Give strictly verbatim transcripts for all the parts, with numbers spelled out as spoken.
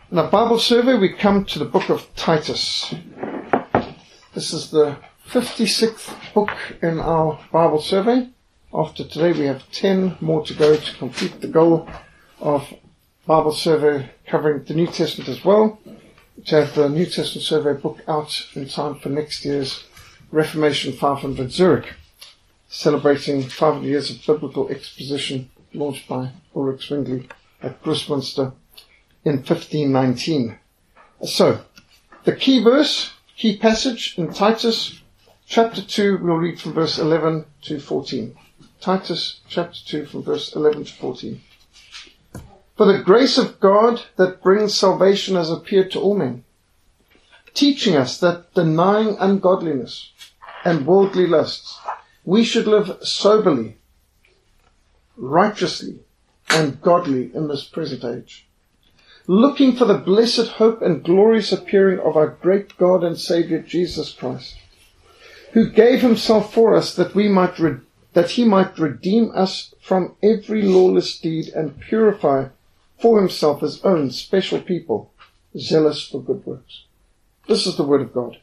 In our Bible survey, we come to the book of Titus. This is the fifty-sixth book in our Bible survey. After today, we have ten more to go to complete the goal of Bible survey covering the New Testament as well, to have the New Testament survey book out in time for next year's Reformation five hundred Zurich, celebrating five hundred years of biblical exposition launched by Ulrich Zwingli at Grossmünster in fifteen nineteen. So, the key verse, key passage in Titus chapter two, we'll read from verse eleven to fourteen. Titus chapter two from verse eleven to fourteen. For the grace of God that brings salvation has appeared to all men, teaching us that denying ungodliness and worldly lusts, we should live soberly, righteously, and godly in this present age, looking for the blessed hope and glorious appearing of our great God and Saviour Jesus Christ, who gave himself for us that we might re- that he might redeem us from every lawless deed and purify for himself his own special people, zealous for good works. This is the word of God.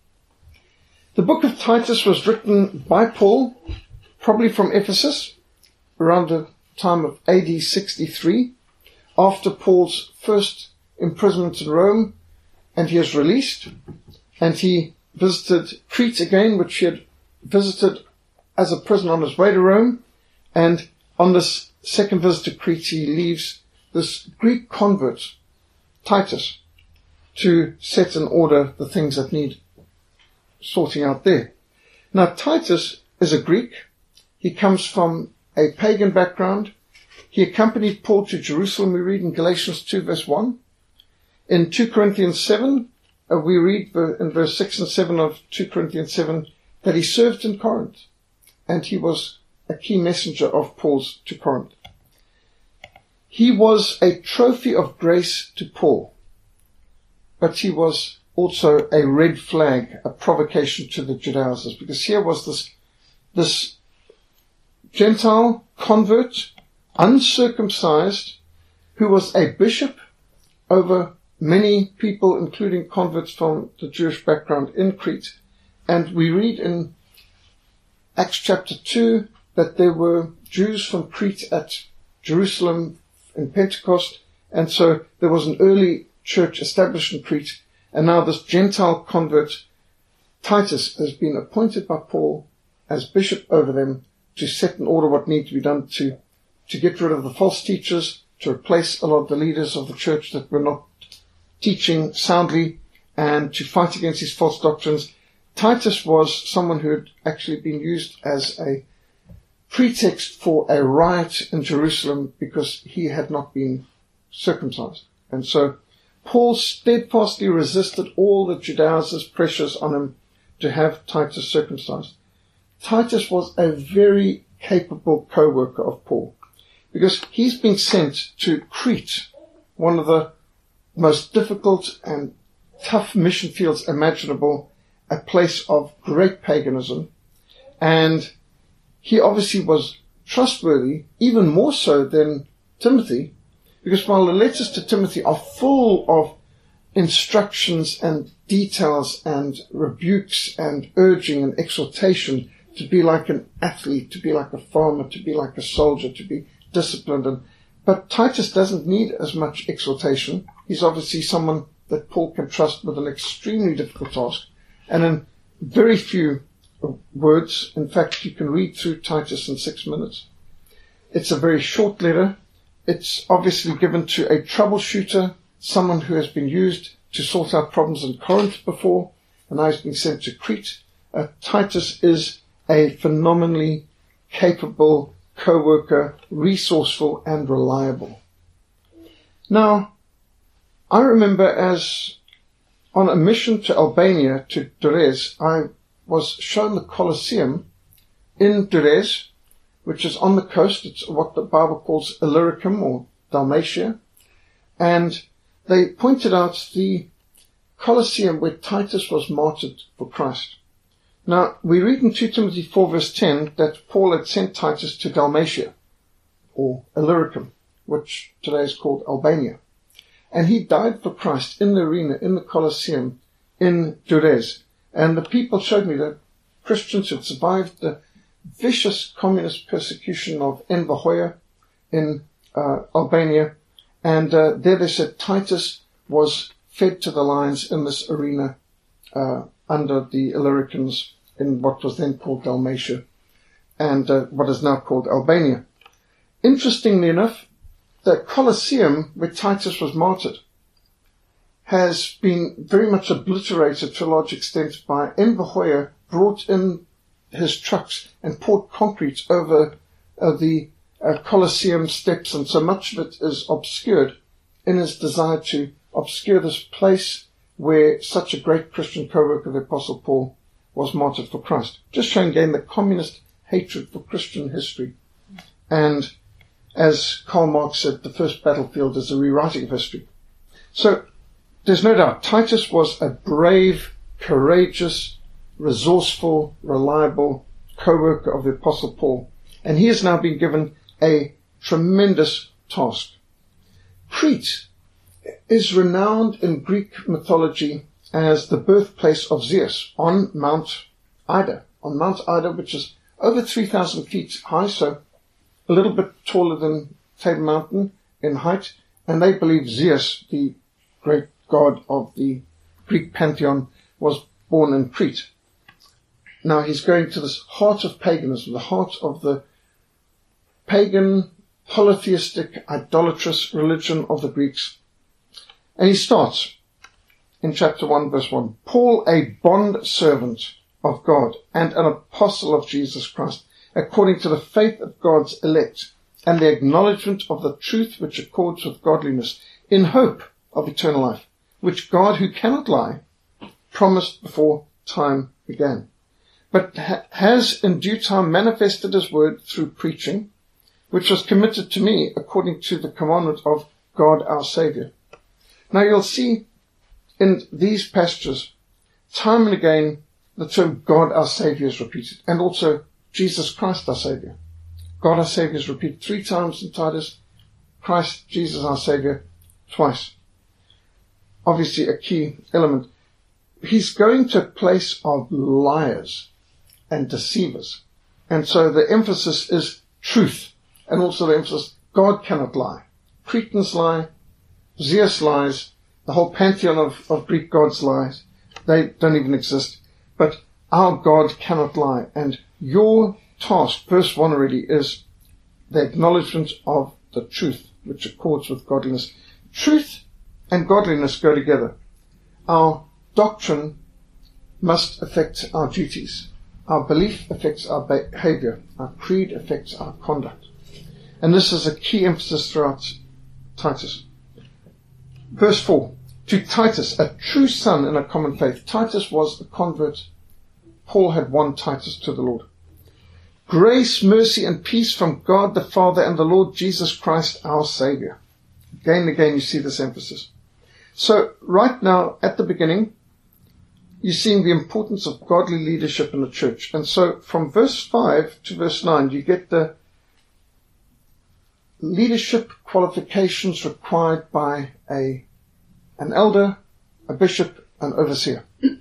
The book of Titus was written by Paul, probably from Ephesus, around the time of A D sixty-three, after Paul's first imprisonment in Rome, and he is released, and he visited Crete again, which he had visited as a prisoner on his way to Rome, and on this second visit to Crete he leaves this Greek convert, Titus, to set in order the things that need sorting out there. Now Titus is a Greek. He comes from a pagan background. He accompanied Paul to Jerusalem, we read in Galatians two verse one. In two Corinthians seven, uh, we read in verse six and seven of two Corinthians seven that he served in Corinth, and he was a key messenger of Paul's to Corinth. He was a trophy of grace to Paul, but he was also a red flag, a provocation to the Judaizers, because here was this, this Gentile convert, uncircumcised, who was a bishop over many people, including converts from the Jewish background in Crete. And we read in Acts chapter two that there were Jews from Crete at Jerusalem in Pentecost, and so there was an early church established in Crete, and now this Gentile convert, Titus, has been appointed by Paul as bishop over them to set in order what needs to be done to, to get rid of the false teachers, to replace a lot of the leaders of the church that were not teaching soundly, and to fight against these false doctrines. Titus was someone who had actually been used as a pretext for a riot in Jerusalem because he had not been circumcised. And so Paul steadfastly resisted all the Judaizers' pressures on him to have Titus circumcised. Titus was a very capable co-worker of Paul, because he's been sent to Crete, one of the most difficult and tough mission fields imaginable, a place of great paganism, and he obviously was trustworthy, even more so than Timothy, because while the letters to Timothy are full of instructions and details and rebukes and urging and exhortation to be like an athlete, to be like a farmer, to be like a soldier, to be disciplined, and but Titus doesn't need as much exhortation. He's obviously someone that Paul can trust with an extremely difficult task, and in very few words. In fact, you can read through Titus in six minutes. It's a very short letter. It's obviously given to a troubleshooter, someone who has been used to sort out problems in Corinth before, and now he's been sent to Crete. Uh, Titus is a phenomenally capable co-worker, resourceful and reliable. Now, I remember as on a mission to Albania, to Durrës, I was shown the Colosseum in Durrës, which is on the coast. It's what the Bible calls Illyricum or Dalmatia. And they pointed out the Colosseum where Titus was martyred for Christ. Now, we read in two Timothy four verse ten that Paul had sent Titus to Dalmatia, or Illyricum, which today is called Albania. And he died for Christ in the arena, in the Colosseum, in Durrës. And the people showed me that Christians had survived the vicious communist persecution of Enver Hoxha in uh, Albania. And uh, there they said Titus was fed to the lions in this arena uh, under the Illyricans in what was then called Dalmatia and uh, what is now called Albania. Interestingly enough, the Colosseum where Titus was martyred has been very much obliterated to a large extent by Enver Hoxha brought in his trucks and poured concrete over uh, the uh, Colosseum steps, and so much of it is obscured in his desire to obscure this place where such a great Christian co-worker of the Apostle Paul was martyred for Christ. Just showing again the communist hatred for Christian history. And as Karl Marx said, the first battlefield is a rewriting of history. So there's no doubt Titus was a brave, courageous, resourceful, reliable co-worker of the Apostle Paul. And he has now been given a tremendous task. Crete is renowned in Greek mythology as the birthplace of Zeus on Mount Ida. On Mount Ida, which is over three thousand feet high, so a little bit taller than Table Mountain in height. And they believe Zeus, the great god of the Greek pantheon, was born in Crete. Now he's going to this heart of paganism, the heart of the pagan, polytheistic, idolatrous religion of the Greeks. And he starts in chapter one, verse one. Paul, a bond servant of God and an apostle of Jesus Christ, according to the faith of God's elect and the acknowledgement of the truth which accords with godliness, in hope of eternal life, which God, who cannot lie, promised before time began, but ha- has in due time manifested his word through preaching, which was committed to me according to the commandment of God our Saviour. Now you'll see in these passages, time and again, the term God our Saviour is repeated, and also Jesus Christ our Saviour. God our Saviour is repeated three times in Titus, Christ, Jesus our Saviour, twice. Obviously a key element. He's going to a place of liars and deceivers. And so the emphasis is truth. And also the emphasis, God cannot lie. Cretans lie, Zeus lies, the whole pantheon of, of Greek gods lies. They don't even exist. But our God cannot lie. And your task, verse one already, is the acknowledgement of the truth, which accords with godliness. Truth and godliness go together. Our doctrine must affect our duties. Our belief affects our behavior. Our creed affects our conduct. And this is a key emphasis throughout Titus. Verse four. To Titus, a true son in a common faith. Titus was a convert. Paul had won Titus to the Lord. Grace, mercy, and peace from God the Father and the Lord Jesus Christ our Saviour. Again and again you see this emphasis. So right now, at the beginning, you're seeing the importance of godly leadership in the church. And so from verse five to verse nine, you get the leadership qualifications required by a an elder, a bishop, an overseer.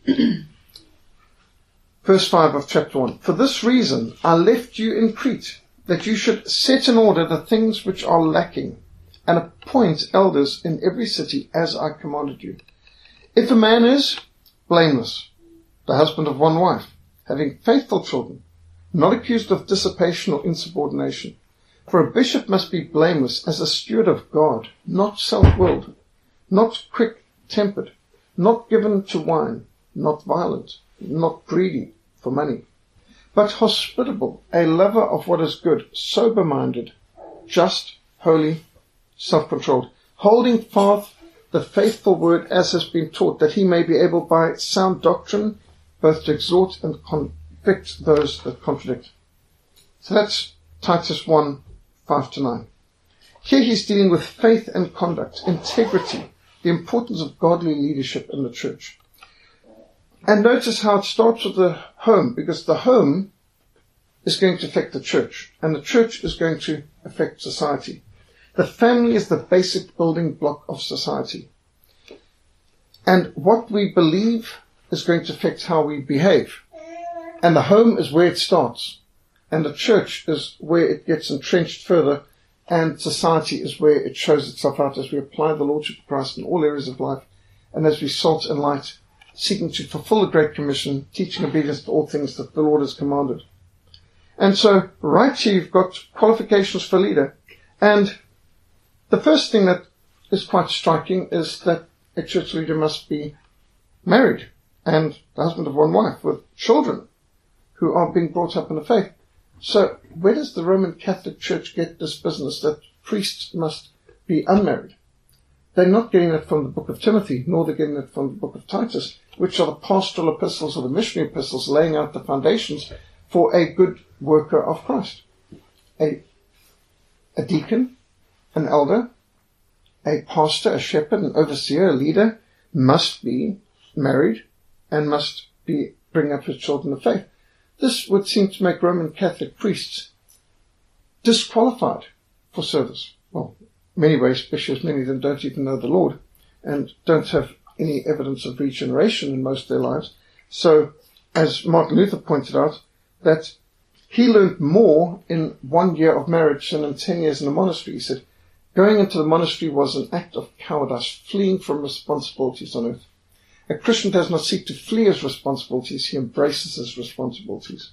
Verse five of chapter one. For this reason I left you in Crete, that you should set in order the things which are lacking, and appoint elders in every city as I commanded you. If a man is blameless, the husband of one wife, having faithful children, not accused of dissipation or insubordination. For a bishop must be blameless as a steward of God, not self-willed, not quick-tempered, not given to wine, not violent, not greedy for money, but hospitable, a lover of what is good, sober-minded, just, holy, self-controlled, holding fast the faithful word as has been taught, that he may be able by sound doctrine both to exhort and convict those that contradict. So that's Titus one, five to nine. Here he's dealing with faith and conduct, integrity, the importance of godly leadership in the church. And notice how it starts with the home, because the home is going to affect the church, and the church is going to affect society. The family is the basic building block of society. And what we believe is going to affect how we behave. And the home is where it starts. And the church is where it gets entrenched further. And society is where it shows itself out as we apply the Lordship of Christ in all areas of life. And as we salt and light, seeking to fulfill the Great Commission, teaching obedience to all things that the Lord has commanded. And so, right here you've got qualifications for leader. And the first thing that is quite striking is that a church leader must be married and the husband of one wife with children who are being brought up in the faith. So where does the Roman Catholic Church get this business that priests must be unmarried? They're not getting it from the book of Timothy, nor they're getting it from the book of Titus, which are the pastoral epistles or the missionary epistles laying out the foundations for a good worker of Christ. A, a deacon, an elder, a pastor, a shepherd, an overseer, a leader must be married and must be bring up his children of faith. This would seem to make Roman Catholic priests disqualified for service. Well, in many ways, especially as many of them don't even know the Lord and don't have any evidence of regeneration in most of their lives. So, as Martin Luther pointed out, that he learned more in one year of marriage than in ten years in a monastery. He said, going into the monastery was an act of cowardice, fleeing from responsibilities on earth. A Christian does not seek to flee his responsibilities, he embraces his responsibilities.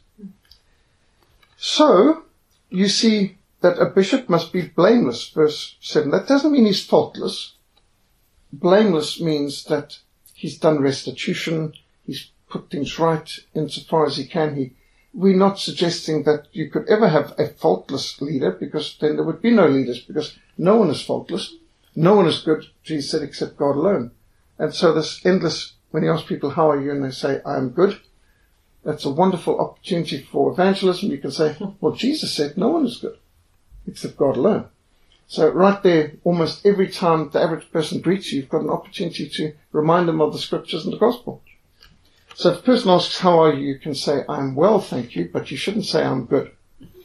So, you see that a bishop must be blameless, verse seven. That doesn't mean he's faultless. Blameless means that he's done restitution, he's put things right insofar as he can. He, we're not suggesting that you could ever have a faultless leader, because then there would be no leaders, because no one is faultless. No one is good, Jesus said, except God alone. And so this endless, when you ask people, how are you? And they say, I am good. That's a wonderful opportunity for evangelism. You can say, well, Jesus said no one is good, except God alone. So right there, almost every time the average person greets you, you've got an opportunity to remind them of the scriptures and the gospel. So if the person asks, how are you? You can say, I'm well, thank you, but you shouldn't say I'm good.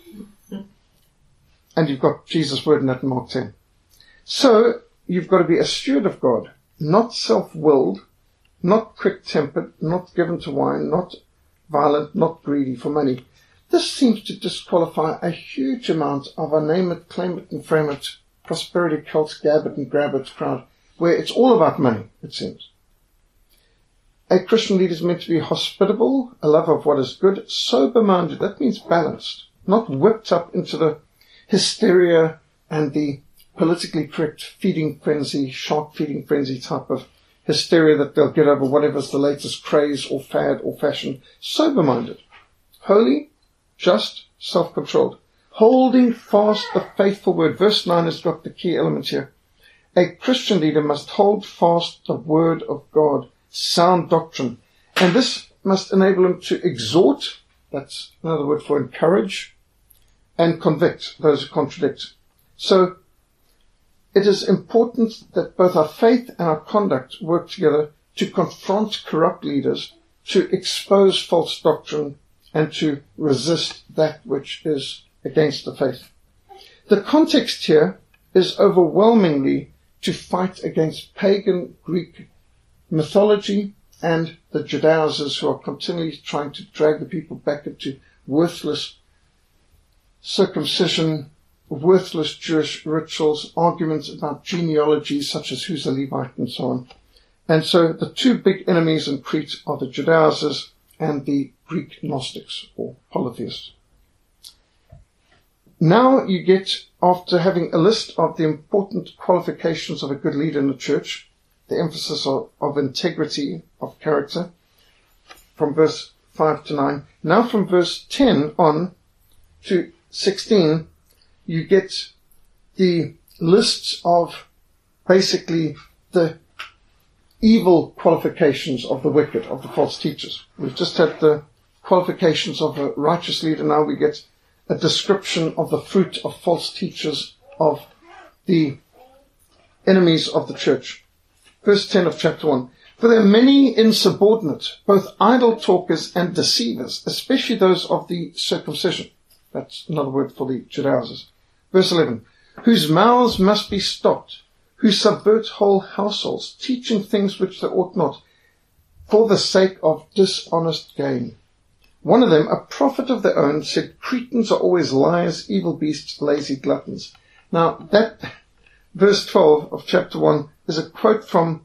And you've got Jesus' word in that in Mark ten. So you've got to be a steward of God, not self-willed, not quick-tempered, not given to wine, not violent, not greedy for money. This seems to disqualify a huge amount of a name it, claim it, and frame it, prosperity cult, gab it and grab it crowd, where it's all about money, it seems. A Christian leader is meant to be hospitable, a lover of what is good, sober-minded. That means balanced, not whipped up into the hysteria and the politically correct feeding frenzy, shark feeding frenzy type of hysteria that they'll get over whatever's the latest craze or fad or fashion. Sober-minded, holy, just, self-controlled, holding fast the faithful word. Verse nine has got the key element here. A Christian leader must hold fast the word of God, sound doctrine. And this must enable him to exhort, that's another word for encourage, and convict those who contradict. So, it is important that both our faith and our conduct work together to confront corrupt leaders, to expose false doctrine, and to resist that which is against the faith. The context here is overwhelmingly to fight against pagan Greek mythology and the Judaizers who are continually trying to drag the people back into worthless circumcision, worthless Jewish rituals, arguments about genealogies such as who's a Levite and so on. And so the two big enemies in Crete are the Judaizers and the Greek Gnostics or polytheists. Now you get, after having a list of the important qualifications of a good leader in the church, the emphasis of, of integrity, of character, from verse five to nine. Now from verse ten on to sixteen, you get the lists of basically the evil qualifications of the wicked, of the false teachers. We've just had the qualifications of a righteous leader. Now we get a description of the fruit of false teachers, of the enemies of the church. Verse ten of chapter one. For there are many insubordinate, both idle talkers and deceivers, especially those of the circumcision. That's another word for the Judaizers. Verse eleven. whose mouths must be stopped, who subvert whole households, teaching things which they ought not, for the sake of dishonest gain. One of them, a prophet of their own, said, Cretans are always liars, evil beasts, lazy gluttons. Now, that verse twelve of chapter one is a quote from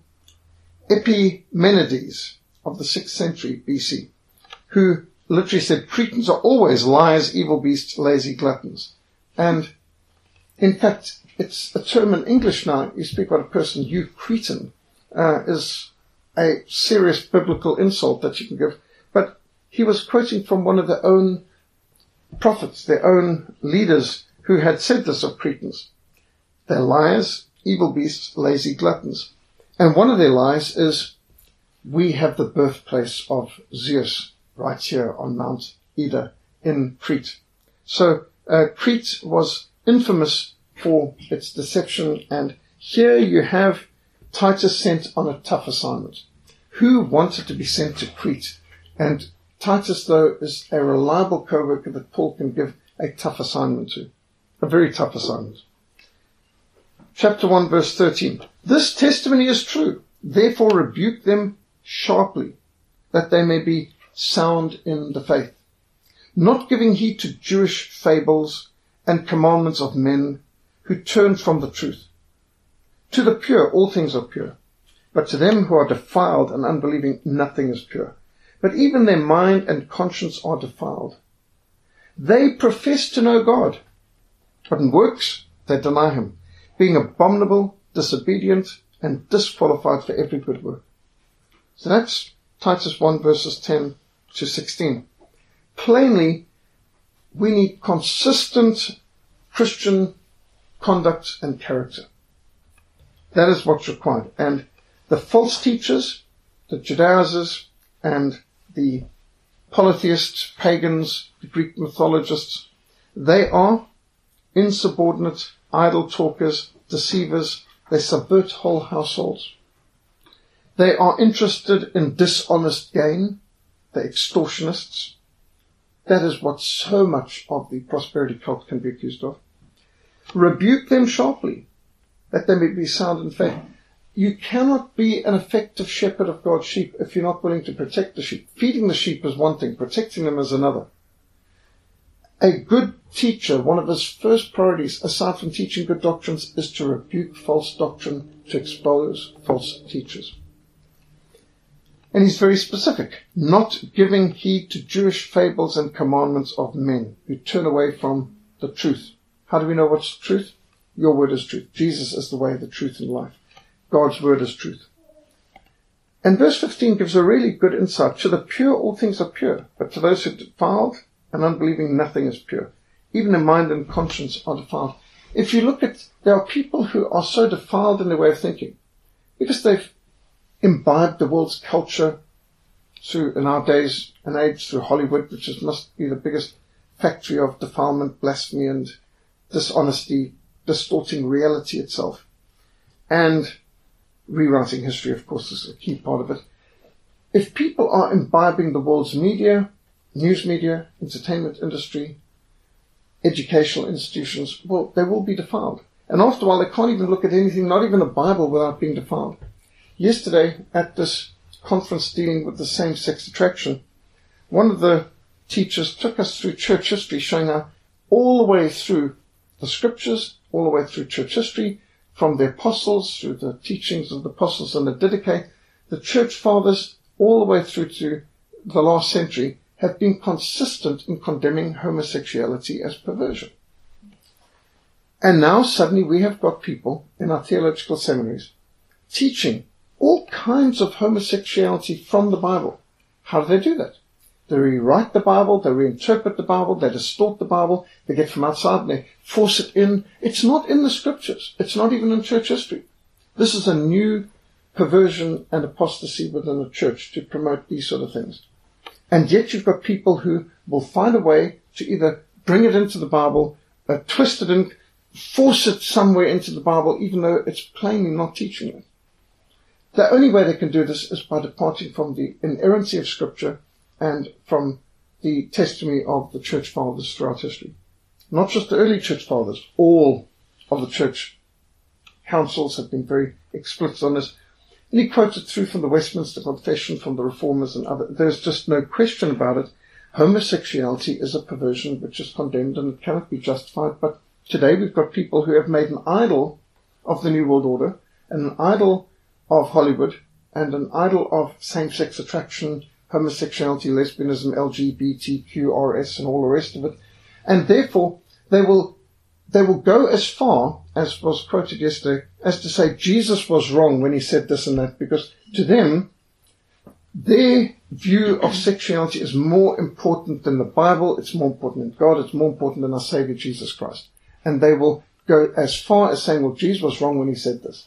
Epimenides of the sixth century B C, who literally said, Cretans are always liars, evil beasts, lazy gluttons. And in fact, it's a term in English now. You speak about a person, you Cretan, uh, is a serious biblical insult that you can give. But he was quoting from one of their own prophets, their own leaders, who had said this of Cretans. They're liars, evil beasts, lazy gluttons. And one of their lies is, we have the birthplace of Zeus right here on Mount Ida in Crete. So uh, Crete was infamous for its deception, and here you have Titus sent on a tough assignment. Who wanted to be sent to Crete? And Titus, though, is a reliable co-worker that Paul can give a tough assignment to. A very tough assignment. Chapter one, verse thirteen. This testimony is true. Therefore rebuke them sharply, that they may be sound in the faith, not giving heed to Jewish fables and commandments of men who turn from the truth. To the pure, all things are pure, but to them who are defiled and unbelieving, nothing is pure. But even their mind and conscience are defiled. They profess to know God, but in works they deny him, being abominable, disobedient, and disqualified for every good work. So that's Titus one, verses ten to sixteen. Plainly, we need consistent Christian conduct and character. That is what's required. And the false teachers, the Judaizers, and the polytheists, pagans, the Greek mythologists, they are insubordinate, idle talkers, deceivers. They subvert whole households. They are interested in dishonest gain. They're extortionists. That is what so much of the prosperity cult can be accused of. Rebuke them sharply, that they may be sound in faith. You cannot be an effective shepherd of God's sheep if you're not willing to protect the sheep. Feeding the sheep is one thing, protecting them is another. A good teacher, one of his first priorities, aside from teaching good doctrines, is to rebuke false doctrine, to expose false teachers. And he's very specific, not giving heed to Jewish fables and commandments of men who turn away from the truth. How do we know what's truth? Your word is truth. Jesus is the way, the truth, and life. God's word is truth. And verse fifteen gives a really good insight. To the pure, all things are pure, but to those who are defiled and unbelieving, nothing is pure. Even their mind and conscience are defiled. If you look at, there are people who are so defiled in their way of thinking, because they've imbibed the world's culture through, in our days and age, through Hollywood, which is, must be the biggest factory of defilement, blasphemy, and dishonesty, distorting reality itself. And rewriting history, of course, is a key part of it. If people are imbibing the world's media, news media, entertainment industry, educational institutions, well, they will be defiled. And after a while, they can't even look at anything, not even the Bible, without being defiled. Yesterday, at this conference dealing with the same-sex attraction, one of the teachers took us through church history, showing how all the way through the scriptures, all the way through church history, from the apostles, through the teachings of the apostles and the Didache, the church fathers, all the way through to the last century, have been consistent in condemning homosexuality as perversion. And now suddenly we have got people in our theological seminaries teaching all kinds of homosexuality from the Bible. How do they do that? They rewrite the Bible, they reinterpret the Bible, they distort the Bible, they get from outside and they force it in. It's not in the scriptures. It's not even in church history. This is a new perversion and apostasy within the church to promote these sort of things. And yet you've got people who will find a way to either bring it into the Bible, uh, twist it in, force it somewhere into the Bible, even though it's plainly not teaching it. The only way they can do this is by departing from the inerrancy of Scripture and from the testimony of the church fathers throughout history. Not just the early church fathers, all of the church councils have been very explicit on this. And he quoted through from the Westminster Confession, from the Reformers and other. There's just no question about it. Homosexuality is a perversion which is condemned and it cannot be justified. But today we've got people who have made an idol of the New World Order and an idol of Hollywood and an idol of same-sex attraction, homosexuality, lesbianism, L G B T Q R S and all the rest of it. And therefore they will They will go as far, as was quoted yesterday, as to say Jesus was wrong when he said this and that, because to them, their view of sexuality is more important than the Bible, it's more important than God, it's more important than our Savior Jesus Christ. And they will go as far as saying, well, Jesus was wrong when he said this.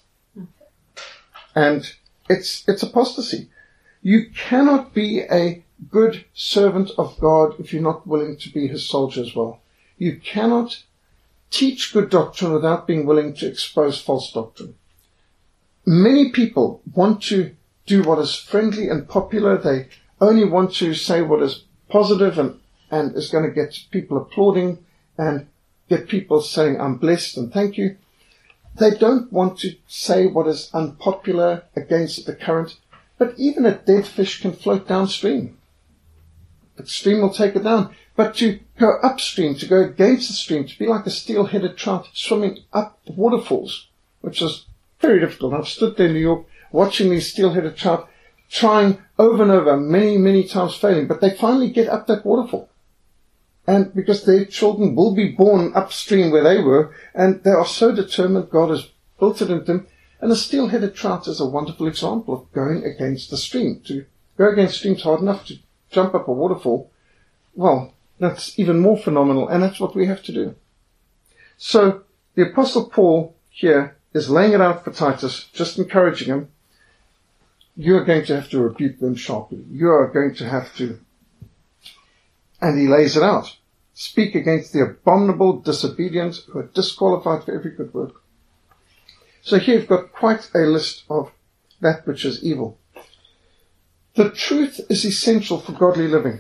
And it's, it's apostasy. You cannot be a good servant of God if you're not willing to be his soldier as well. You cannot teach good doctrine without being willing to expose false doctrine. Many people want to do what is friendly and popular. They only want to say what is positive and, and is going to get people applauding and get people saying, I'm blessed and thank you. They don't want to say what is unpopular against the current. But even a dead fish can float downstream. The stream will take it down. But to go upstream, to go against the stream, to be like a steel-headed trout swimming up waterfalls, which is very difficult. I've stood there in New York watching these steel-headed trout trying over and over, many, many times failing, but they finally get up that waterfall. And because their children will be born upstream where they were, and they are so determined, God has built it into them. And a steel-headed trout is a wonderful example of going against the stream. To go against streams hard enough to jump up a waterfall, well, that's even more phenomenal, and that's what we have to do. So the Apostle Paul here is laying it out for Titus, just encouraging him. You are going to have to rebuke them sharply. You are going to have to, and he lays it out. Speak against the abominable disobedient who are disqualified for every good work. So here you've got quite a list of that which is evil. The truth is essential for godly living.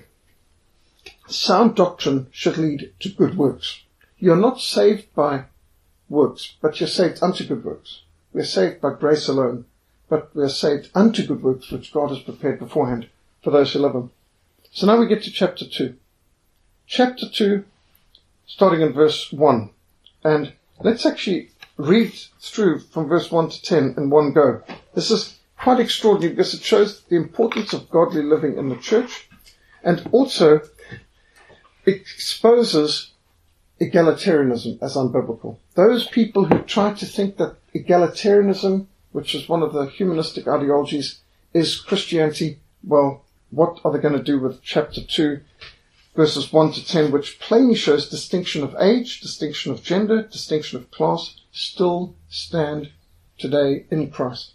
Sound doctrine should lead to good works. You're not saved by works, but you're saved unto good works. We're saved by grace alone, but we're saved unto good works, which God has prepared beforehand for those who love him. So now we get to chapter two. Chapter two, starting in verse one. And let's actually read through from verse one to ten in one go. This is quite extraordinary because it shows the importance of godly living in the church, and also exposes egalitarianism as unbiblical. Those people who try to think that egalitarianism, which is one of the humanistic ideologies, is Christianity, well, what are they going to do with chapter two, verses one to ten, which plainly shows distinction of age, distinction of gender, distinction of class, still stand today in Christ.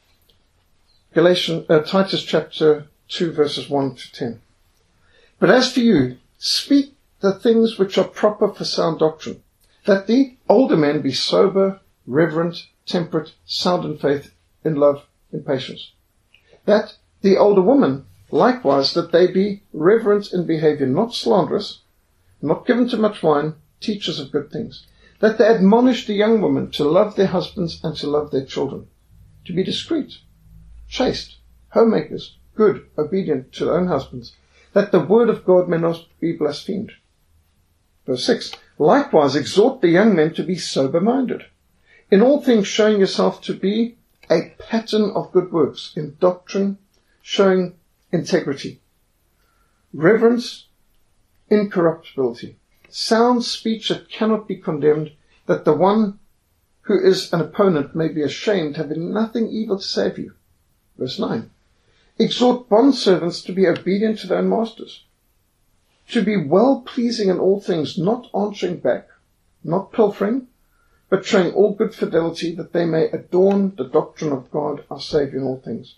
Galatians, uh, Titus chapter two, verses one to ten. But as for you, speak the things which are proper for sound doctrine, that the older men be sober, reverent, temperate, sound in faith, in love, in patience. That the older woman, likewise, that they be reverent in behavior, not slanderous, not given to much wine, teachers of good things. That they admonish the young women to love their husbands and to love their children, to be discreet, chaste, homemakers, good, obedient to their own husbands, that the word of God may not be blasphemed. Verse six, likewise exhort the young men to be sober-minded, in all things showing yourself to be a pattern of good works, in doctrine, showing integrity, reverence, incorruptibility, sound speech that cannot be condemned, that the one who is an opponent may be ashamed, having nothing evil to say of you. Verse nine, exhort bondservants to be obedient to their own masters, to be well-pleasing in all things, not answering back, not pilfering, but showing all good fidelity, that they may adorn the doctrine of God, our Saviour, in all things.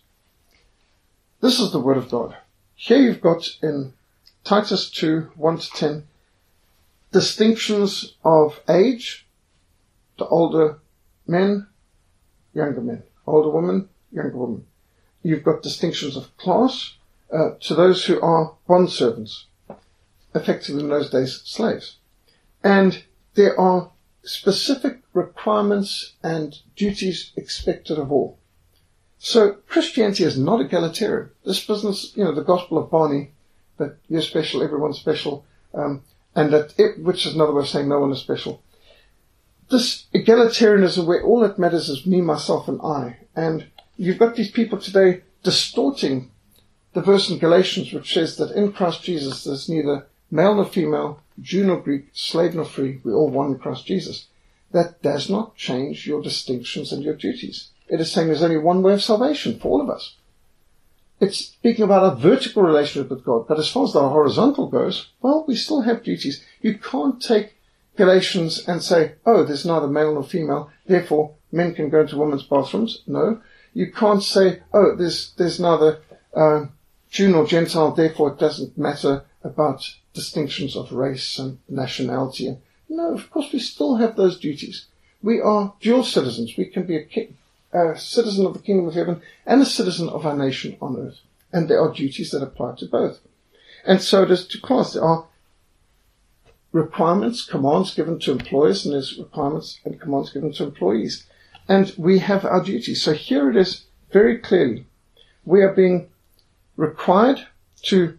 This is the word of God. Here you've got in Titus two, one to ten, distinctions of age, to older men, younger men, older women, younger women. You've got distinctions of class, uh, to those who are bondservants, effectively in those days slaves. And there are specific requirements and duties expected of all. So Christianity is not egalitarian. This business, you know, the gospel of Barney, that you're special, everyone's special, um, and that it, which is another way of saying no one is special. This egalitarianism where all that matters is me, myself, and I. And you've got these people today distorting the verse in Galatians which says that in Christ Jesus there's neither male nor female, Jew nor Greek, slave nor free, we're all one in Christ Jesus. That does not change your distinctions and your duties. It is saying there's only one way of salvation for all of us. It's speaking about a vertical relationship with God, but as far as the horizontal goes, well, we still have duties. You can't take Galatians and say, oh, there's neither male nor female, therefore men can go into women's bathrooms. No. You can't say, oh, there's, there's neither uh, Jew nor Gentile, therefore it doesn't matter about distinctions of race and nationality. No, of course we still have those duties. We are dual citizens. We can be a king. A citizen of the kingdom of heaven and a citizen of our nation on earth. And there are duties that apply to both. And so it is to class. There are requirements, commands given to employers, and there's requirements and commands given to employees. And we have our duties. So here it is very clearly. We are being required to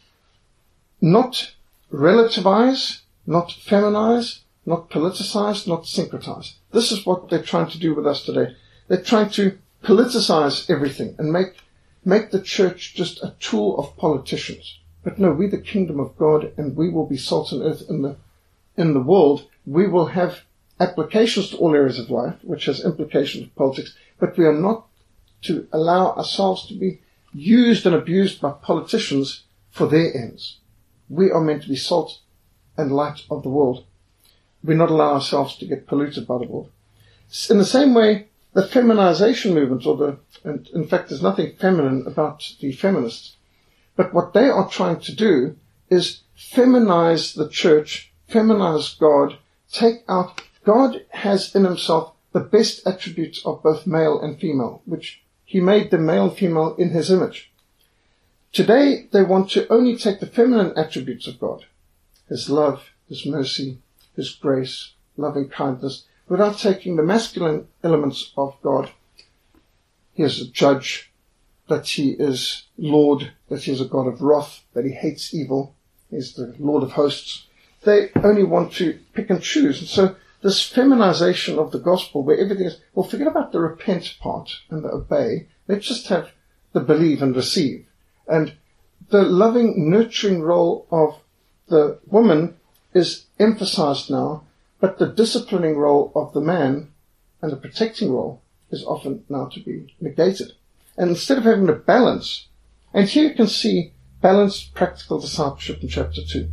not relativize, not feminize, not politicize, not syncretize. This is what they're trying to do with us today. They're trying to politicize everything and make make the church just a tool of politicians. But no, we're the kingdom of God, and we will be salt and earth in the in the world. We will have applications to all areas of life, which has implications of politics, but we are not to allow ourselves to be used and abused by politicians for their ends. We are meant to be salt and light of the world. We not allow ourselves to get polluted by the world. In the same way, the feminization movement, or the, and in fact there's nothing feminine about the feminists, but what they are trying to do is feminize the church, feminize God, take out, God has in himself the best attributes of both male and female, which he made them male and female in his image. Today they want to only take the feminine attributes of God, his love, his mercy, his grace, loving kindness, without taking the masculine elements of God. He is a judge, that he is Lord, that he is a God of wrath, that he hates evil, he is the Lord of hosts. They only want to pick and choose. And so this feminization of the gospel, where everything is, well, forget about the repent part and the obey. Let's just have the believe and receive. And the loving, nurturing role of the woman is emphasized now, but the disciplining role of the man and the protecting role is often now to be negated. And instead of having a balance, and here you can see balanced practical discipleship in chapter two.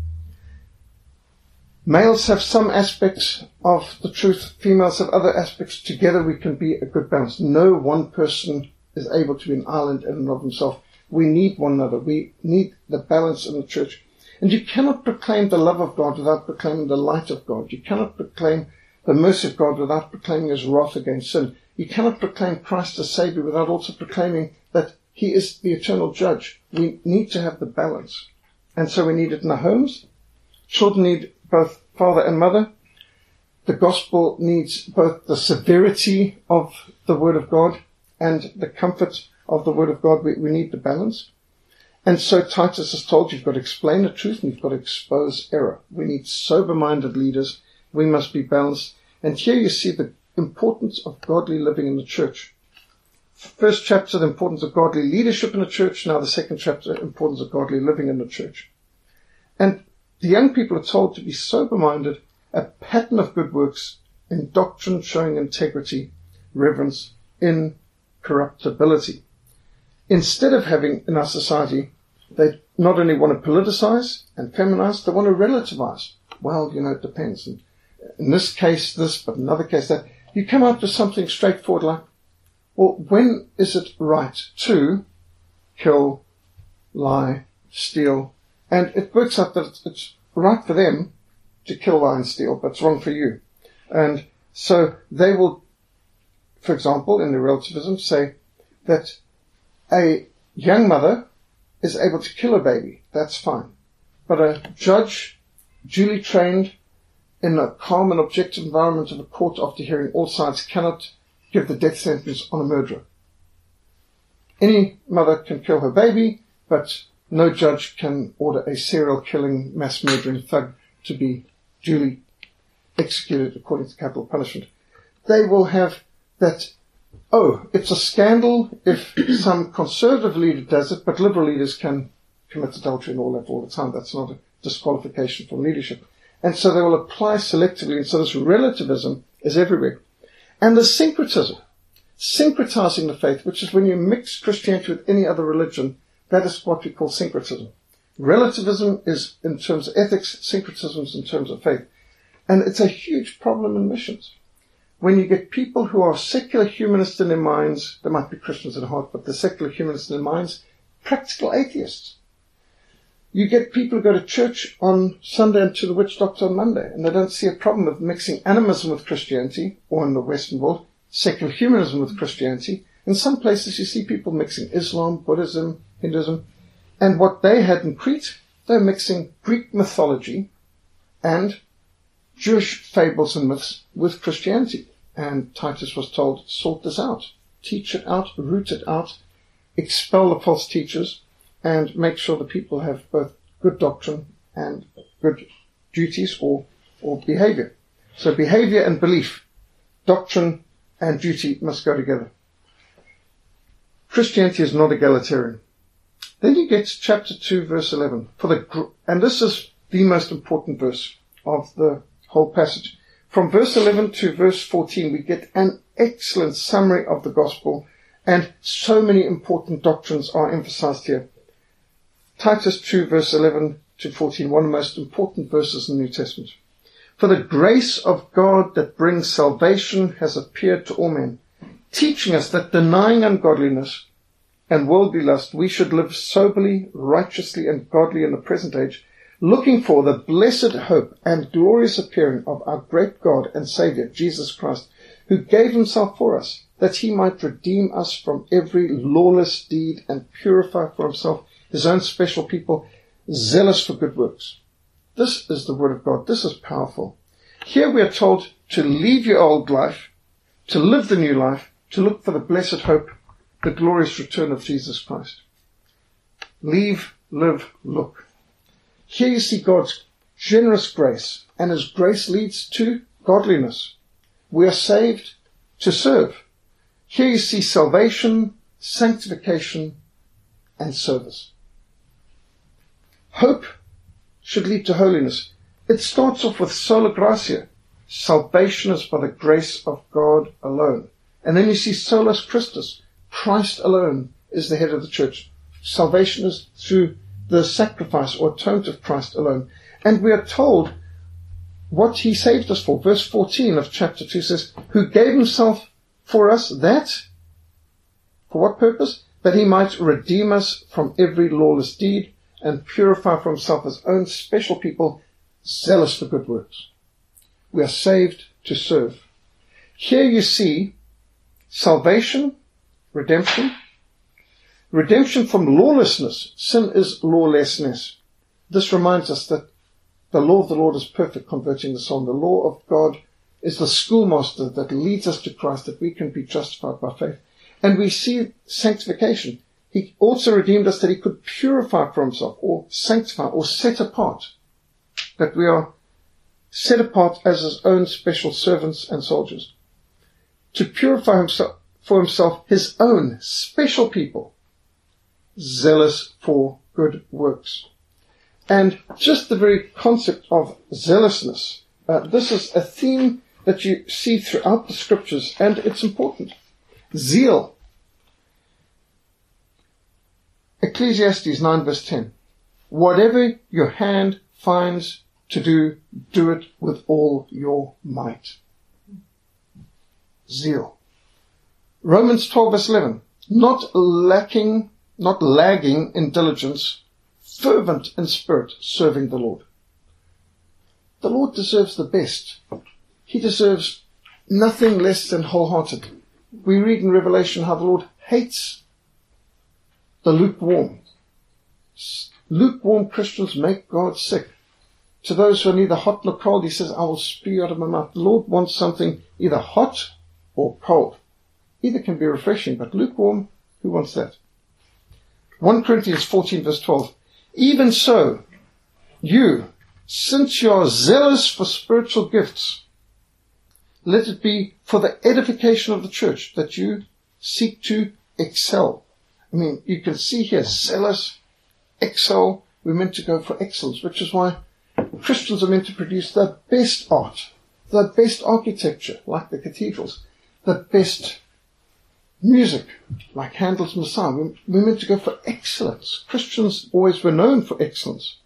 Males have some aspects of the truth, females have other aspects. Together we can be a good balance. No one person is able to be an island in and of himself. We need one another. We need the balance in the church. And you cannot proclaim the love of God without proclaiming the light of God. You cannot proclaim the mercy of God without proclaiming his wrath against sin. You cannot proclaim Christ as Savior without also proclaiming that he is the eternal judge. We need to have the balance. And so we need it in our homes. Children need both father and mother. The gospel needs both the severity of the word of God and the comfort of the word of God. We, we need the balance. And so Titus is told you've got to explain the truth and you've got to expose error. We need sober-minded leaders. We must be balanced. And here you see the importance of godly living in the church. First chapter, the importance of godly leadership in the church. Now the second chapter, the importance of godly living in the church. And the young people are told to be sober-minded, a pattern of good works, in doctrine showing integrity, reverence, incorruptibility. Instead of having in our society, they not only want to politicize and feminize, they want to relativize. Well, you know, it depends. And in this case, this, but in another case, that. You come up with something straightforward like, well, when is it right to kill, lie, steal? And it works out that it's right for them to kill, lie, and steal, but it's wrong for you. And so they will, for example, in the relativism, say that a young mother is able to kill a baby. That's fine. But a judge, duly trained in a calm and objective environment of a court after hearing all sides, cannot give the death sentence on a murderer. Any mother can kill her baby, but no judge can order a serial killing, mass murdering thug to be duly executed according to capital punishment. They will have that, oh, it's a scandal if some conservative leader does it, but liberal leaders can commit adultery and all that all the time. That's not a disqualification from leadership. And so they will apply selectively, and so this relativism is everywhere. And the syncretism, syncretizing the faith, which is when you mix Christianity with any other religion, that is what we call syncretism. Relativism is in terms of ethics, syncretism is in terms of faith. And it's a huge problem in missions. When you get people who are secular humanists in their minds, they might be Christians at heart, but they're secular humanists in their minds, practical atheists. You get people who go to church on Sunday and to the witch doctor on Monday, and they don't see a problem with mixing animism with Christianity, or in the Western world, secular humanism with Christianity. In some places you see people mixing Islam, Buddhism, Hinduism, and what they had in Crete, they're mixing Greek mythology and Jewish fables and myths with Christianity. And Titus was told, sort this out, teach it out, root it out, expel the false teachers, and make sure the people have both good doctrine and good duties or, or behavior. So behavior and belief, doctrine and duty must go together. Christianity is not egalitarian. Then you get to chapter two, verse eleven. For the, and this is the most important verse of the whole passage. From verse eleven to verse fourteen, we get an excellent summary of the gospel, and so many important doctrines are emphasized here. Titus two, verse eleven to fourteen, one of the most important verses in the New Testament. For the grace of God that brings salvation has appeared to all men, teaching us that denying ungodliness and worldly lust, we should live soberly, righteously, and godly in the present age, looking for the blessed hope and glorious appearing of our great God and Saviour, Jesus Christ, who gave himself for us, that he might redeem us from every lawless deed and purify for himself his own special people, zealous for good works. This is the word of God. This is powerful. Here we are told to leave your old life, to live the new life, to look for the blessed hope, the glorious return of Jesus Christ. Leave, live, look. Here you see God's generous grace, and his grace leads to godliness. We are saved to serve. Here you see salvation, sanctification, and service. Hope should lead to holiness. It starts off with sola gratia. Salvation is by the grace of God alone. And then you see solus Christus. Christ alone is the head of the church. Salvation is through the sacrifice or atonement of Christ alone. And we are told what he saved us for. Verse fourteen of chapter two says, who gave himself for us that, for what purpose? That he might redeem us from every lawless deed and purify for himself his own special people, zealous for good works. We are saved to serve. Here you see salvation, redemption, redemption from lawlessness. Sin is lawlessness. This reminds us that the law of the Lord is perfect, converting the soul. The law of God is the schoolmaster that leads us to Christ, that we can be justified by faith. And we see sanctification. He also redeemed us that he could purify for himself, or sanctify, or set apart. That we are set apart as his own special servants and soldiers. To purify himself for himself his own special people, zealous for good works. And just the very concept of zealousness, uh, this is a theme that you see throughout the scriptures, and it's important. Zeal. Ecclesiastes nine verse ten. Whatever your hand finds to do, do it with all your might. Zeal. Romans twelve verse eleven. Not lacking, not lagging in diligence, fervent in spirit, serving the Lord. The Lord deserves the best. He deserves nothing less than wholehearted. We read in Revelation how the Lord hates the lukewarm. Lukewarm Christians make God sick. to those who are neither hot nor cold, he says, I will spew out of my mouth. The Lord wants something either hot or cold. Either can be refreshing, but lukewarm, who wants that? First Corinthians fourteen verse twelve. Even so, you, since you are zealous for spiritual gifts, let it be for the edification of the church that you seek to excel. I mean, you can see here, zealous, excel. We're meant to go for excellence, which is why Christians are meant to produce the best art, the best architecture, like the cathedrals, the best music, like Handel's Messiah. We're meant to go for excellence. Christians always were known for excellence.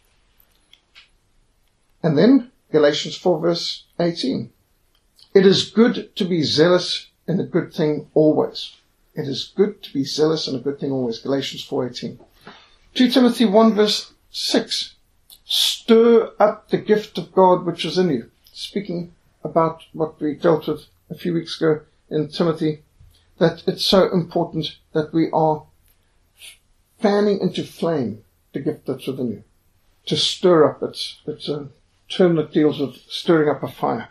And then Galatians four verse eighteen. It is good to be zealous in a good thing always. It is good to be zealous in a good thing always. Galatians four eighteen. Second Timothy one verse six. Stir up the gift of God which is in you. Speaking about what we dealt with a few weeks ago in Timothy, that it's so important that we are fanning into flame the gift that's within you. To stir up. It's, it's a term that deals with stirring up a fire.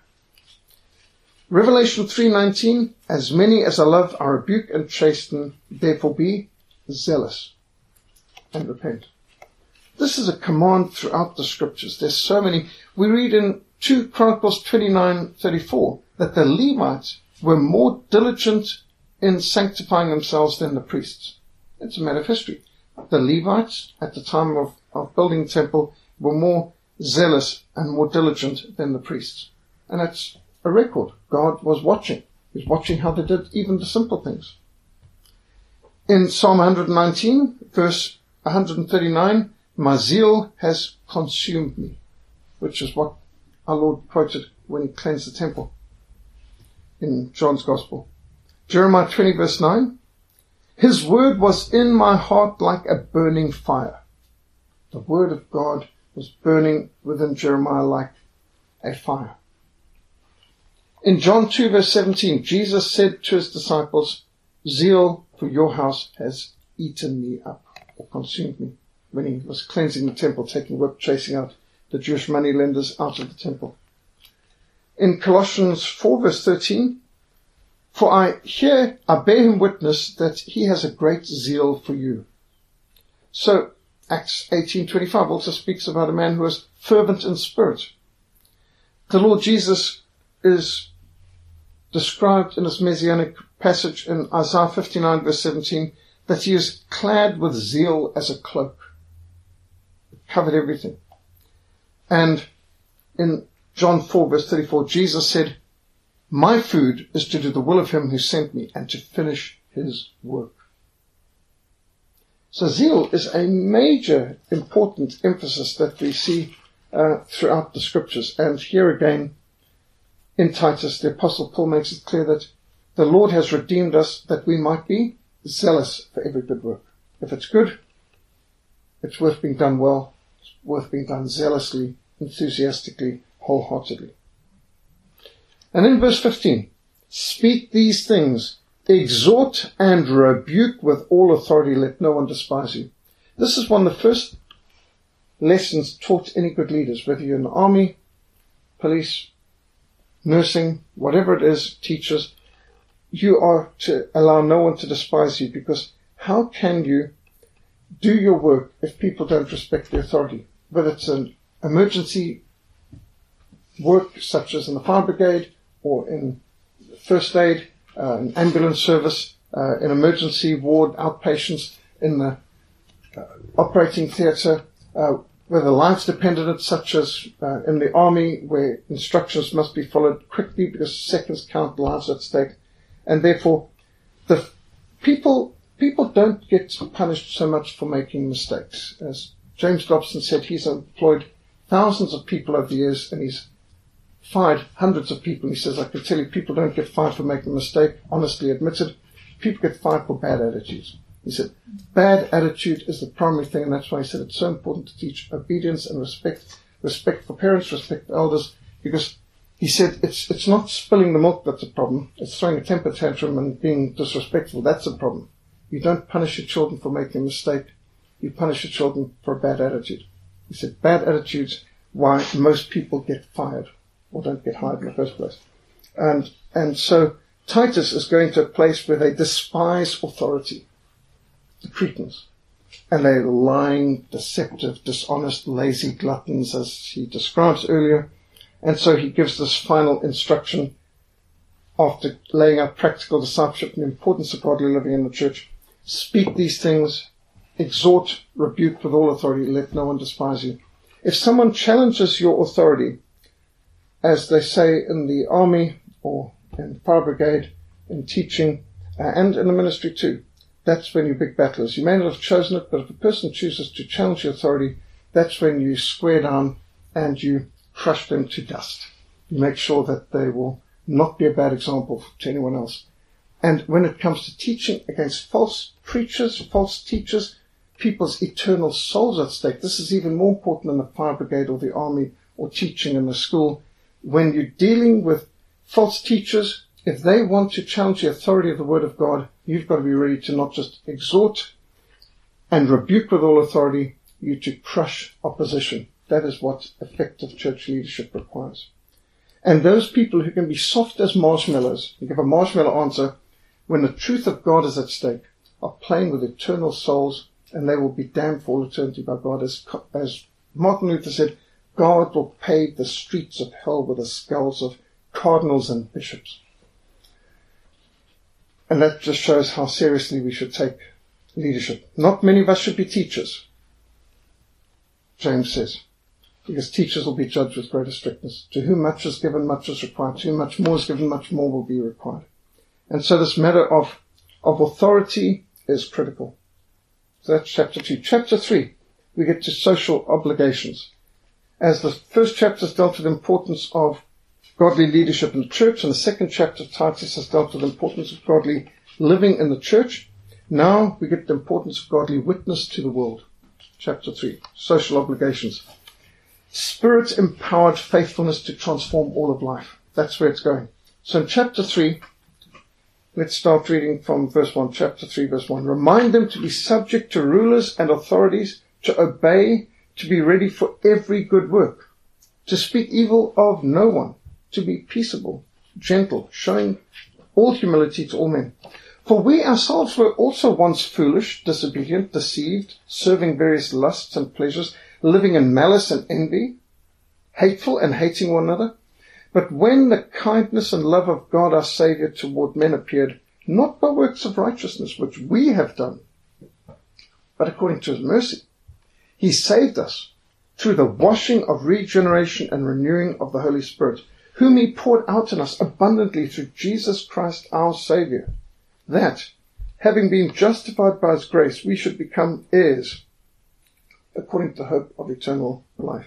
Revelation three nineteen, as many as I love, I rebuke and chasten, therefore be zealous and repent. This is a command throughout the scriptures. There's so many. We read in Second Chronicles twenty-nine thirty-four that the Levites were more diligent in sanctifying themselves than the priests. It's a matter of history. The Levites, at the time of, of building the temple, were more zealous and more diligent than the priests. And that's a record. God was watching. He was watching how they did even the simple things. In Psalm one nineteen, verse one thirty-nine, my zeal has consumed me, which is what our Lord quoted when he cleansed the temple in John's Gospel. Jeremiah twenty verse nine, his word was in my heart like a burning fire. The word of God was burning within Jeremiah like a fire. In John two verse seventeen, Jesus said to his disciples, zeal for your house has eaten me up, or consumed me, when he was cleansing the temple, taking whip, chasing out the Jewish moneylenders out of the temple. In Colossians four verse thirteen, for I here I bear him witness that he has a great zeal for you. So Acts eighteen twenty-five also speaks about a man who is fervent in spirit. The Lord Jesus is described in this messianic passage in Isaiah fifty-nine verse seventeen that he is clad with zeal as a cloak. It covered everything. And in John four verse thirty-four, Jesus said, my food is to do the will of him who sent me and to finish his work. So zeal is a major important emphasis that we see uh, throughout the scriptures. And here again, in Titus, the Apostle Paul makes it clear that the Lord has redeemed us that we might be zealous for every good work. If it's good, it's worth being done well. It's worth being done zealously, enthusiastically, wholeheartedly. And in verse fifteen, speak these things, exhort and rebuke with all authority, let no one despise you. This is one of the first lessons taught any good leaders, whether you're in the army, police, nursing, whatever it is, teachers. You are to allow no one to despise you, because how can you do your work if people don't respect the authority? Whether it's an emergency work such as in the fire brigade or in first aid, uh, in ambulance service, uh, in emergency ward, outpatients, in the uh, operating theatre, uh, whether lives depend on it, such as uh, in the army where instructions must be followed quickly because seconds count, lives at stake. And therefore, the people people don't get punished so much for making mistakes. As James Dobson said, he's employed thousands of people over the years, and he's fired hundreds of people. He says, I can tell you, people don't get fired for making a mistake, honestly admitted. People get fired for bad attitudes. He said, bad attitude is the primary thing, and that's why he said it's so important to teach obedience and respect, respect for parents, respect for elders, because he said it's it's not spilling the milk that's a problem. It's throwing a temper tantrum and being disrespectful. That's a problem. You don't punish your children for making a mistake. You punish your children for a bad attitude. He said bad attitudes why most people get fired or don't get hired in the first place. And, and so Titus is going to a place where they despise authority, the Cretans. And they're lying, deceptive, dishonest, lazy gluttons, as he describes earlier. And so he gives this final instruction after laying out practical discipleship and the importance of godly living in the church. Speak these things, exhort, rebuke with all authority, let no one despise you. If someone challenges your authority, as they say in the army or in the fire brigade, in teaching, uh, and in the ministry too, that's when your big battle is. You may not have chosen it, but if a person chooses to challenge your authority, that's when you square down and you crush them to dust. You make sure that they will not be a bad example to anyone else. And when it comes to teaching against false preachers, false teachers, people's eternal souls at stake, this is even more important than the fire brigade or the army or teaching in the school. When you're dealing with false teachers, if they want to challenge the authority of the Word of God, you've got to be ready to not just exhort and rebuke with all authority, you to crush opposition. That is what effective church leadership requires. And those people who can be soft as marshmallows, and give a marshmallow answer, when the truth of God is at stake, are playing with eternal souls, and they will be damned for all eternity by God. As, as Martin Luther said, God will pave the streets of hell with the skulls of cardinals and bishops. And that just shows how seriously we should take leadership. Not many of us should be teachers, James says, because teachers will be judged with greater strictness. To whom much is given, much is required. To whom much more is given, much more will be required. And so this matter of, of authority is critical. So that's chapter two. Chapter three, we get to social obligations. As the first chapter has dealt with the importance of godly leadership in the church, and the second chapter of Titus has dealt with the importance of godly living in the church, now we get the importance of godly witness to the world. Chapter three, social obligations. Spirit-empowered faithfulness to transform all of life. That's where it's going. So in chapter three, let's start reading from verse one. Chapter three, verse one. Remind them to be subject to rulers and authorities, to obey, to be ready for every good work, to speak evil of no one, to be peaceable, gentle, showing all humility to all men. For we ourselves were also once foolish, disobedient, deceived, serving various lusts and pleasures, living in malice and envy, hateful and hating one another. But when the kindness and love of God our Saviour toward men appeared, not by works of righteousness which we have done, but according to his mercy, he saved us through the washing of regeneration and renewing of the Holy Spirit, whom he poured out in us abundantly through Jesus Christ our Saviour, that, having been justified by his grace, we should become heirs according to the hope of eternal life.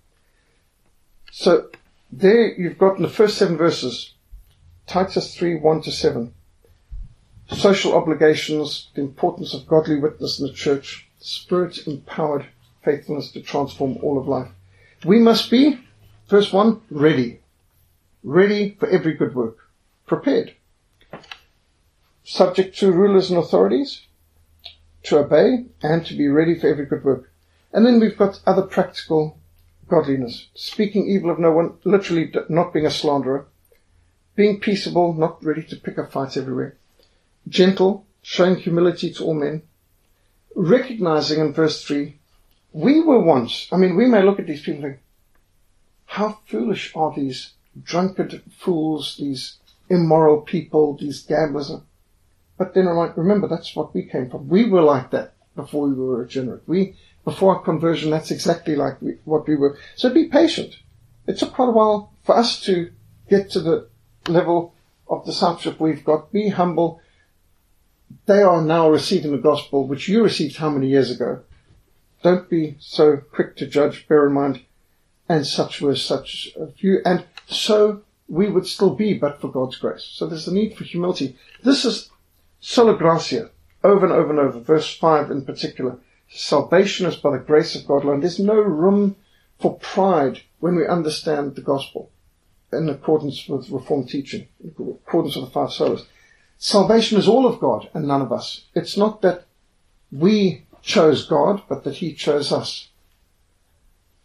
So there you've got in the first seven verses, Titus three, one to seven, social obligations, the importance of godly witness in the church, Spirit-empowered faithfulness to transform all of life. We must be, verse one, ready. Ready for every good work. Prepared. Subject to rulers and authorities, to obey, and to be ready for every good work. And then we've got other practical godliness. Speaking evil of no one, literally not being a slanderer. Being peaceable, not ready to pick up fights everywhere. Gentle, showing humility to all men. Recognizing in verse three, we were once, I mean, we may look at these people and think, how foolish are these drunkard fools, these immoral people, these gamblers. But then remember, that's what we came from. We were like that before we were regenerate. We, before our conversion, that's exactly like we, what we were. So be patient. It took quite a while for us to get to the level of discipleship we've got. Be humble. They are now receiving the gospel, which you received how many years ago? Don't be so quick to judge. Bear in mind, and such were such a few. And so we would still be, but for God's grace. So there's a need for humility. This is sola gratia, over and over and over. Verse five in particular. Salvation is by the grace of God alone. There's no room for pride when we understand the gospel in accordance with Reformed teaching, in accordance with the five solas. Salvation is all of God and none of us. It's not that we chose God, but that he chose us.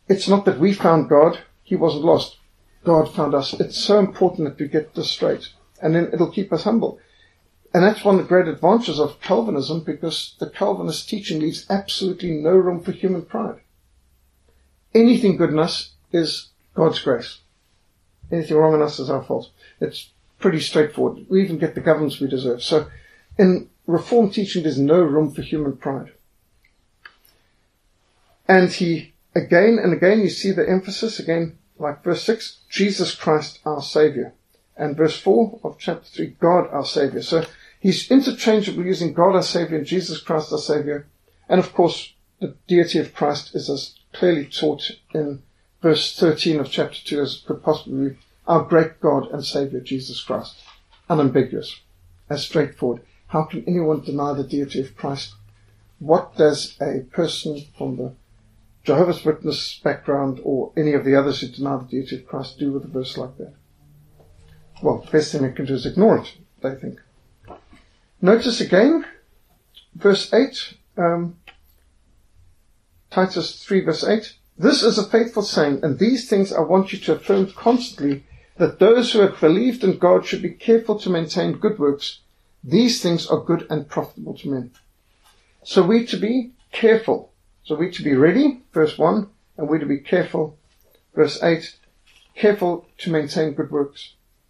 it's not that we found God, he wasn't lost. God found us. It's so important that we get this straight. And then it'll keep us humble. And that's one of the great advantages of Calvinism, because the Calvinist teaching leaves absolutely no room for human pride. Anything good in us is God's grace. Anything wrong in us is our fault. It's pretty straightforward. We even get the governments we deserve. So in Reformed teaching, there's no room for human pride. And he, again and again, you see the emphasis, again, like verse six, Jesus Christ our Savior. And verse four of chapter three, God our Savior. So he's interchangeably using God our Savior and Jesus Christ our Savior. And of course, the deity of Christ is as clearly taught in verse thirteen of chapter two as could possibly be, our great God and Savior, Jesus Christ. Unambiguous, as straightforward. How can anyone deny the deity of Christ? What does a person from the Jehovah's Witness background or any of the others who deny the deity of Christ do with a verse like that? Well, the best thing they can do is ignore it, they think. Notice again, verse eight, um, Titus three verse eight. This is a faithful saying, and these things I want you to affirm constantly, that those who have believed in God should be careful to maintain good works. These things are good and profitable to men. So we to be careful. So we to be ready, verse one, and we to be careful, verse eight, careful to maintain good works.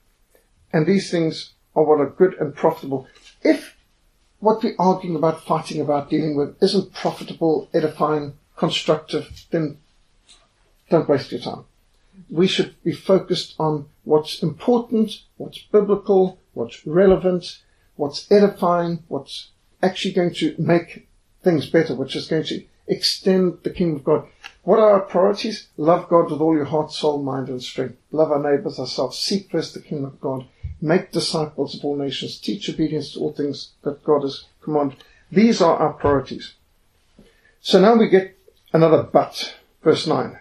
And these things are what are good and profitable. If what we're arguing about, fighting about, dealing with isn't profitable, edifying, constructive, then don't waste your time. We should be focused on what's important, what's biblical, what's relevant, what's edifying, what's actually going to make things better, which is going to extend the kingdom of God. What are our priorities? Love God with all your heart, soul, mind, and strength. Love our neighbors, ourselves. Seek first the kingdom of God. Make disciples of all nations. Teach obedience to all things that God has commanded. These are our priorities. So now we get another but. Verse nine.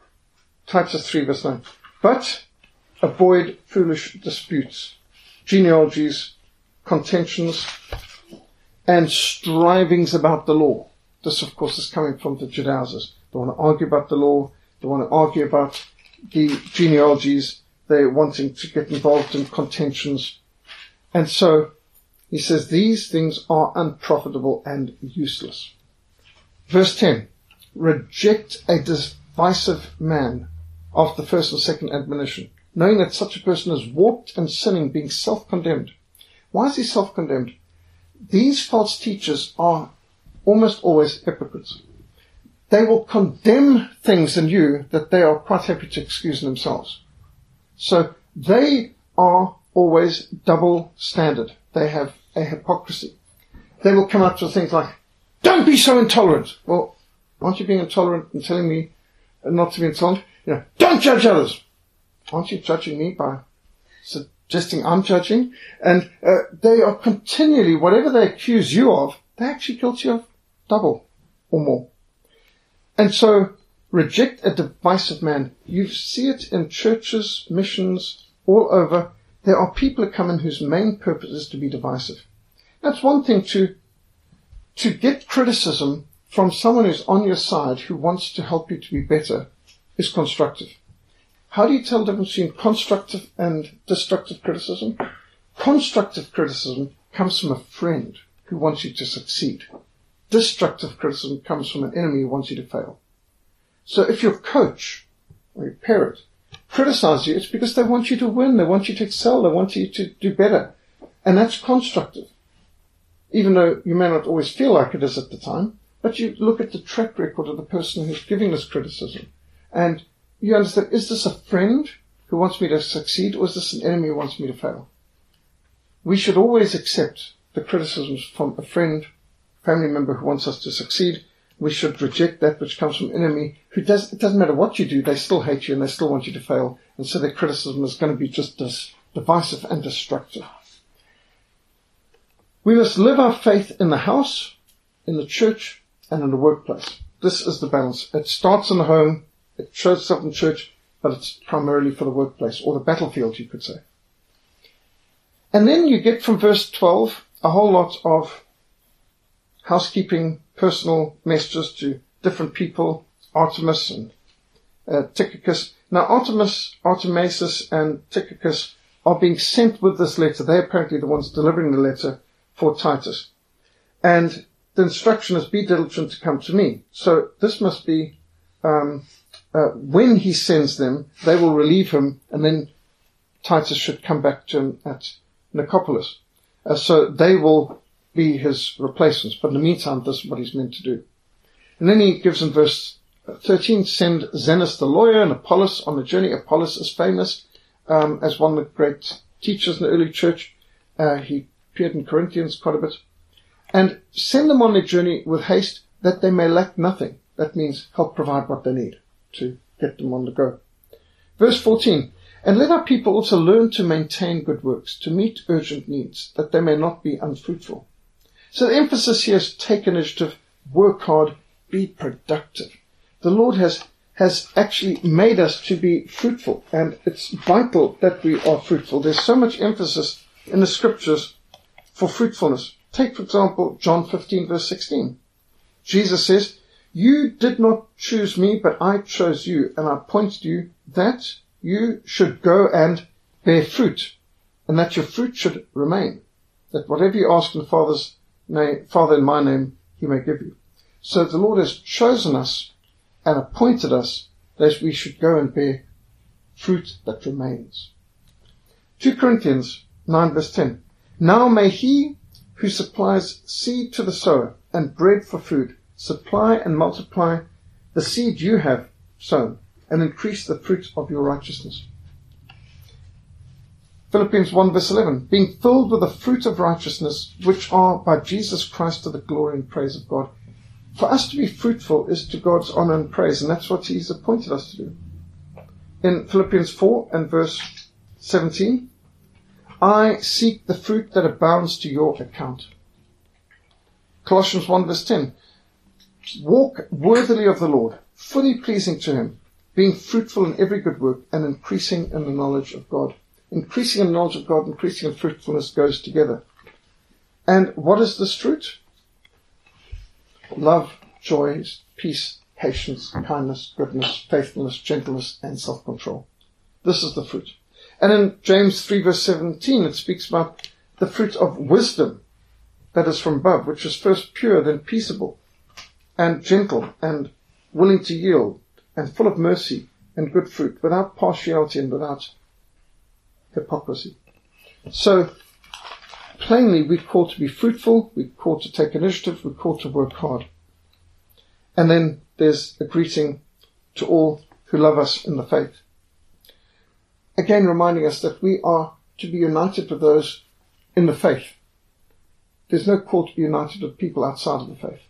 Titus three verse nine. But avoid foolish disputes, genealogies, contentions, and strivings about the law. This, of course, is coming from the Judaizers. They want to argue about the law. They want to argue about the genealogies. They're wanting to get involved in contentions. And so he says these things are unprofitable and useless. Verse ten. Reject a divisive man after the first and second admonition, knowing that such a person is warped and sinning, being self-condemned. Why is he self-condemned? These false teachers are almost always hypocrites. They will condemn things in you that they are quite happy to excuse themselves. So they are always double standard. They have a hypocrisy. They will come up to things like, don't be so intolerant. Well, aren't you being intolerant and telling me not to be intolerant? You know, don't judge others. Aren't you judging me by suggesting I'm judging? And uh, they are continually, whatever they accuse you of, they're actually guilty of double or more. And so, reject a divisive man. You see it in churches, missions, all over. There are people who come in whose main purpose is to be divisive. That's one thing to, to get criticism from someone who's on your side who wants to help you to be better is constructive. How do you tell the difference between constructive and destructive criticism? Constructive criticism comes from a friend who wants you to succeed. Destructive criticism comes from an enemy who wants you to fail. So if your coach or your parent criticize you, it's because they want you to win, they want you to excel, they want you to do better. And that's constructive. Even though you may not always feel like it is at the time, but you look at the track record of the person who's giving this criticism, and you understand, is this a friend who wants me to succeed, or is this an enemy who wants me to fail? We should always accept the criticisms from a friend, family member who wants us to succeed. We should reject that which comes from an enemy who does, it doesn't matter what you do, they still hate you and they still want you to fail. And so their criticism is going to be just this divisive and destructive. We must live our faith in the house, in the church, and in the workplace. This is the balance. It starts in the home, it shows itself in church, but it's primarily for the workplace, or the battlefield, you could say. And then you get from verse twelve a whole lot of housekeeping, personal messages to different people, Artemis and uh, Tychicus. Now Artemis, Artemasus and Tychicus are being sent with this letter. They're apparently the ones delivering the letter for Titus. And the instruction is, be diligent to come to me. So this must be, um, uh, when he sends them, they will relieve him, and then Titus should come back to him at Nicopolis. Uh, so they will be his replacements. But in the meantime, this is what he's meant to do. And then he gives in verse thirteen, send Zenas the lawyer and Apollos on the journey. Apollos is famous um, as one of the great teachers in the early church. Uh, he appeared in Corinthians quite a bit. And send them on their journey with haste, that they may lack nothing. That means help provide what they need to get them on the go. Verse fourteen, and let our people also learn to maintain good works, to meet urgent needs, that they may not be unfruitful. So the emphasis here is take initiative, work hard, be productive. The Lord has, has actually made us to be fruitful, and it's vital that we are fruitful. There's so much emphasis in the scriptures for fruitfulness. Take, for example, John fifteen, verse sixteen. Jesus says, you did not choose me, but I chose you, and I appointed you that you should go and bear fruit, and that your fruit should remain, that whatever you ask in the Father's name, Father in my name, he may give you. So the Lord has chosen us and appointed us that we should go and bear fruit that remains. Second Corinthians nine, verse ten. Now may he who supplies seed to the sower and bread for food supply and multiply the seed you have sown, and increase the fruit of your righteousness. Philippians one, verse eleven, being filled with the fruit of righteousness, which are by Jesus Christ to the glory and praise of God. For us to be fruitful is to God's honor and praise, and that's what he's appointed us to do. In Philippians four and verse seventeen, I seek the fruit that abounds to your account. Colossians one, verse ten, walk worthily of the Lord, fully pleasing to him, being fruitful in every good work, and increasing in the knowledge of God. Increasing in the knowledge of God, increasing in fruitfulness goes together. And what is this fruit? Love, joy, peace, patience, kindness, goodness, faithfulness, gentleness, and self-control. This is the fruit. And in James three, verse seventeen, it speaks about the fruit of wisdom that is from above, which is first pure, then peaceable, and gentle, and willing to yield, and full of mercy and good fruit, without partiality and without hypocrisy. So, plainly, we're called to be fruitful, we're called to take initiative, we're called to work hard. And then there's a greeting to all who love us in the faith. Again, reminding us that we are to be united with those in the faith. There's no call to be united with people outside of the faith.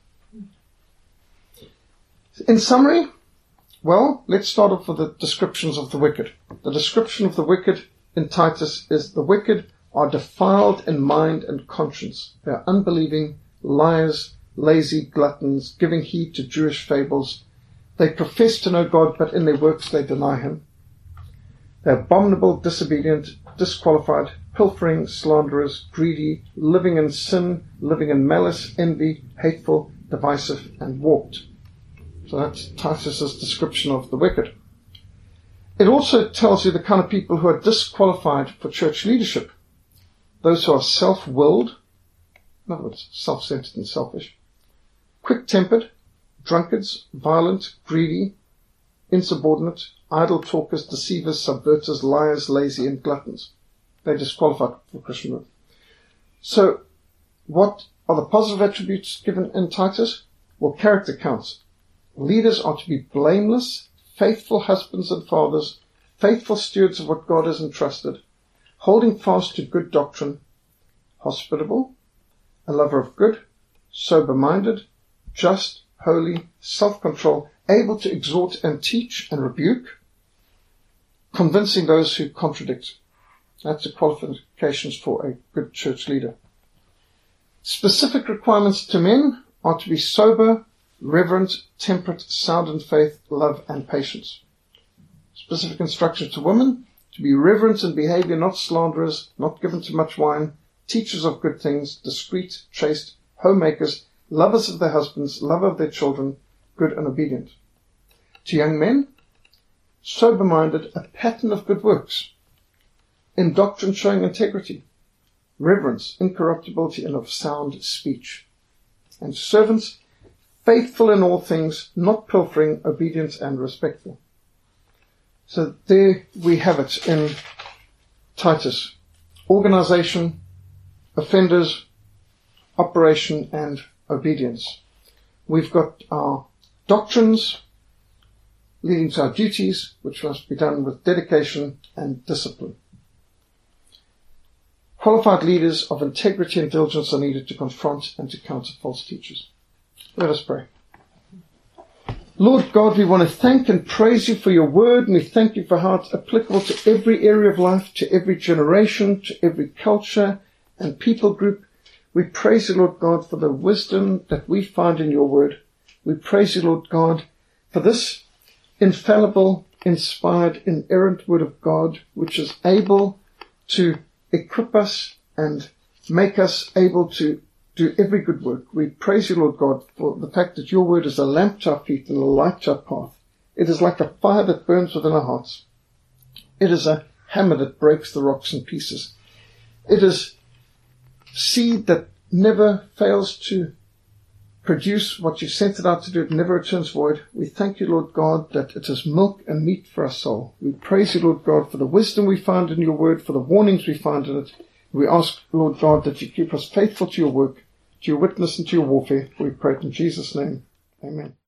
In summary, well, let's start off with the descriptions of the wicked. The description of the wicked in Titus is the wicked are defiled in mind and conscience. They are unbelieving, liars, lazy, gluttons, giving heed to Jewish fables. They profess to know God, but in their works they deny him. They are abominable, disobedient, disqualified, pilfering, slanderers, greedy, living in sin, living in malice, envy, hateful, divisive, and warped. So that's Titus's description of the wicked. It also tells you the kind of people who are disqualified for church leadership. Those who are self-willed, in other words, self-centered and selfish, quick-tempered, drunkards, violent, greedy, insubordinate, idle talkers, deceivers, subverters, liars, lazy, and gluttons. They're disqualified for Christian work. So, what are the positive attributes given in Titus? Well, character counts. Leaders are to be blameless, faithful husbands and fathers, faithful stewards of what God has entrusted, holding fast to good doctrine, hospitable, a lover of good, sober-minded, just, holy, self-control, able to exhort and teach and rebuke, convincing those who contradict. That's the qualifications for a good church leader. Specific requirements to men are to be sober, reverent, temperate, sound in faith, love, and patience. Specific instructions to women, to be reverent in behavior, not slanderers, not given to much wine, teachers of good things, discreet, chaste, homemakers, lovers of their husbands, lover of their children, good and obedient. To young men, sober-minded, a pattern of good works, in doctrine showing integrity, reverence, incorruptibility, and of sound speech. And servants, faithful in all things, not pilfering, obedient and respectful. So there we have it in Titus. Organization, offenders, operation, and obedience. We've got our doctrines leading to our duties, which must be done with dedication and discipline. Qualified leaders of integrity and diligence are needed to confront and to counter false teachers. Let us pray. Lord God, we want to thank and praise you for your word, and we thank you for how it's applicable to every area of life, to every generation, to every culture and people group. We praise you, Lord God, for the wisdom that we find in your word. We praise you, Lord God, for this infallible, inspired, inerrant word of God, which is able to equip us and make us able to do every good work. We praise you, Lord God, for the fact that your word is a lamp to our feet and a light to our path. It is like a fire that burns within our hearts. It is a hammer that breaks the rocks in pieces. It is seed that never fails to produce what you sent it out to do. It never returns void. We thank you, Lord God, that it is milk and meat for our soul. We praise you, Lord God, for the wisdom we find in your word, for the warnings we find in it. We ask, Lord God, that you keep us faithful to your work, to your witness and to your warfare. We pray it in Jesus' name. Amen.